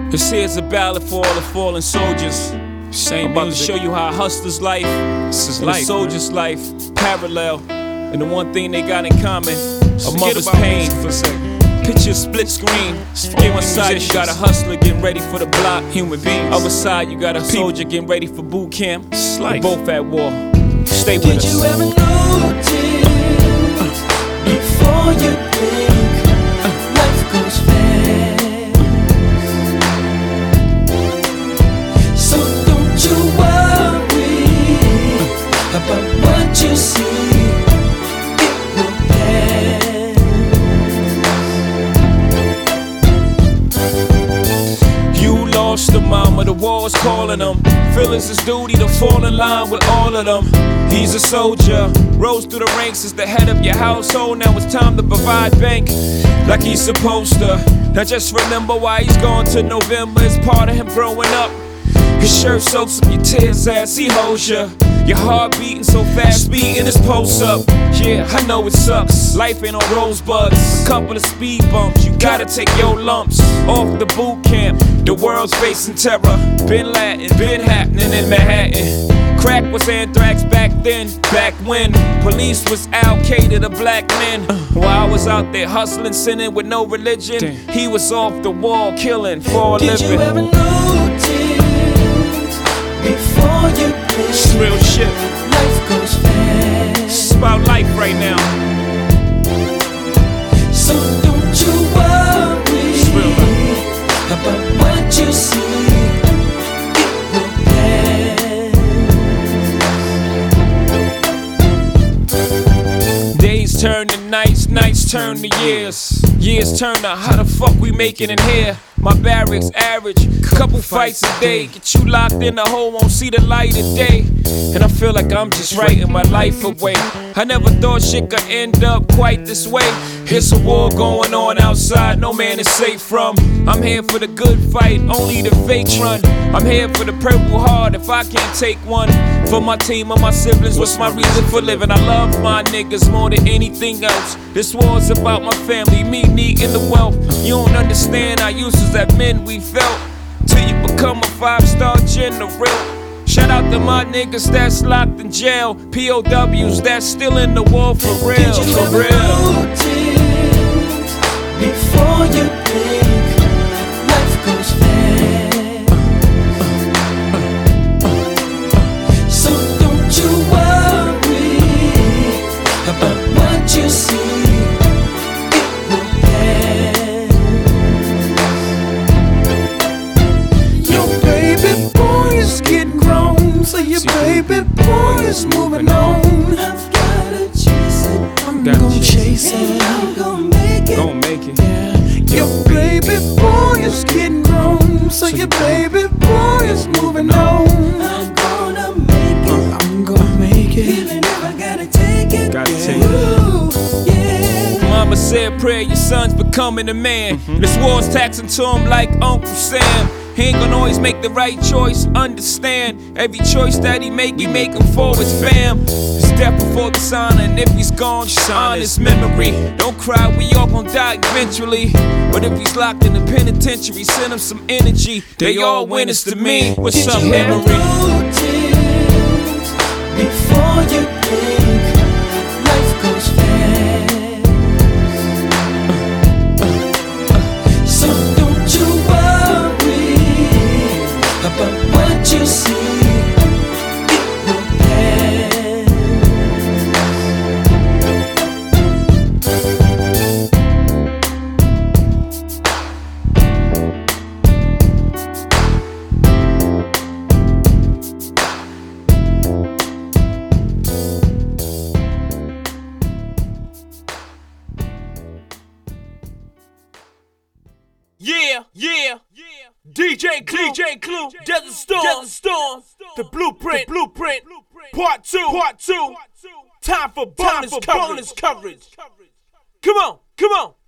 This here's a ballad for all the fallen soldiers. I'm about to show you how a hustler's life, this is life, a soldier's life, parallel. And the one thing they got in common, a mother's pain. Picture a split screen. On one side you got a hustler getting ready for the block, human beings. Other side you got a soldier getting ready for boot camp. They're both at war. Stay with us. Did you ever notice before you think life goes fast? So don't you worry about what you see, it will pass. You lost the mama, the war's calling them. Feel it's his duty to fall in line with all of them. He's a soldier, rose through the ranks as the head of your household. Now it's time to provide bank like he's supposed to. Now just remember why he's gone to November. It's part of him growing up. His shirt soaks up your tears as he holds you. Your heart beating so fast, beating his pulse up. Yeah, I know it sucks. Life ain't on rosebuds. A couple of speed bumps, you gotta take your lumps. Off the boot camp, the world's facing terror. Been Latin, been happening in Manhattan. Crack was anthrax back then, back when police was Al-Qaeda to black men. While I was out there hustling, sinning with no religion, he was off the wall killing for a living. Did you ever notice before you blink? It's real shit. Life goes fast. It's about life right now. So don't you worry It's real life. about what you see, it will pass. Days turn to nights, nights turn to years. Years turn to how the fuck we making it here. My barracks average, couple fights a day. Get you locked in the hole, won't see the light of day. And I feel like I'm just writing my life away. I never thought shit could end up quite this way. Here's a war going on outside, no man is safe from. I'm here for the good fight, only the fakes run. I'm here for the purple heart, if I can't take one. For my team and my siblings, what's my reason for living? I love my niggas more than anything else. This war's about my family, me needing the wealth. You don't understand how useless that men we felt, till you become a 5-star general. Shout out to my niggas that's locked in jail, POWs that's still in the war for real, Did you for ever real. notice before you blink, life goes fast? So don't you worry about what you see, it will pass. Your baby boy is getting grown, so your baby boy is moving on. I've gotta chase it, I'm gon' chase it, I'm gon' make it. Gon' make it. Your baby boy is getting grown, so your baby boy is moving on. I'm gonna make it, I'm gonna make it. Even if I gotta take it, Gotta take it. Ooh, yeah. Mama said, pray your son's becoming a man. This war's taxing to him like Uncle Sam. He ain't gonna always make the right choice, understand. Every choice that he make him for his fam. His death before dishonor, and if he's gone, honor his memory. Don't cry, we all gon' die eventually. But if he's locked in the penitentiary, send him some energy. They all winners to me. What's up, Did you ever memory? notice before you blink, life goes fast? So don't you worry about what you see, it will pass. Yeah. DJ Clue, Desert Storm, the Blueprint, Part 2, time for bonus coverage. Come on.